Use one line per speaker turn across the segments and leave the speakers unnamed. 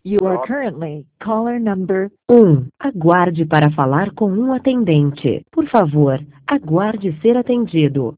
You are currently caller number 1. Aguarde para falar com um atendente. Por favor, aguarde ser atendido.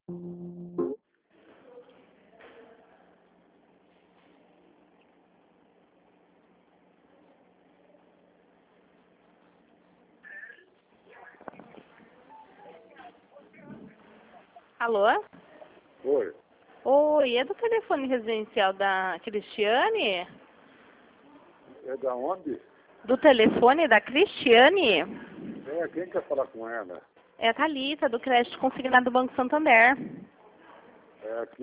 Alô?
Oi.
Oi, é do telefone residencial da Cristiane?
É da onde?
Do telefone da Cristiane?
É, quem quer falar com ela?
É a Thalita, do crédito consignado do Banco Santander.
É, aqui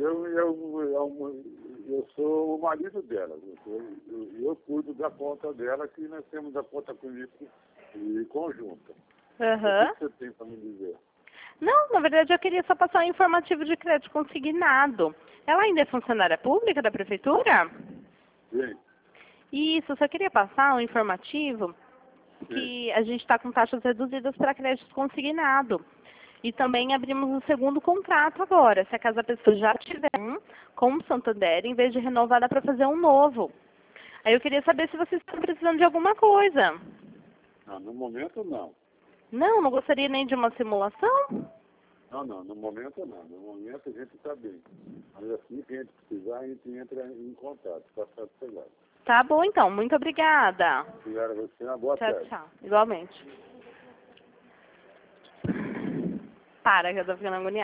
eu sou o marido dela. Eu cuido da conta dela, que nós temos a conta comigo e conjunta.
Aham.
O que você tem para me dizer?
Não, na verdade eu queria só passar um informativo de crédito consignado. Ela ainda é funcionária pública da prefeitura?
Sim.
Isso, eu só queria passar um informativo que a gente está com taxas reduzidas para crédito consignado. E também abrimos um segundo contrato agora, se acaso a pessoa já tiver um com o Santander, em vez de renovar, dá para fazer um novo. Aí eu queria saber se vocês estão precisando de alguma coisa.
Não, no momento não.
Não, não gostaria nem de uma simulação?
Não, no momento não. No momento a gente está bem. Mas assim que a gente precisar, a gente entra em contato. Está chegado.
Tá bom então, muito obrigada.
Obrigado a você, uma boa
Tchau,
tarde.
tchau. Igualmente. Para, que eu tô ficando agoniada.